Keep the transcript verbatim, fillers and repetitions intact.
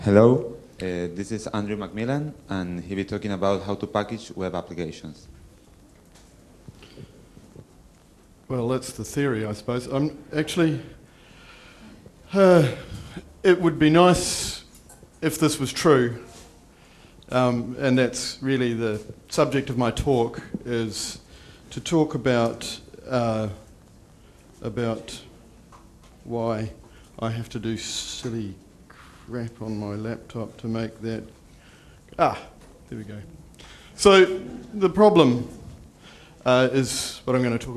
Hello, uh, this is Andrew Macmillan, and he'll be talking about how to package web applications. Well, that's the theory, I suppose. I'm actually, uh, it would be nice if this was true, um, and that's really the subject of my talk, is to talk about uh, about why I have to do silly crap on my laptop to make that. Ah, there we go. So the problem uh, is what I'm going to talk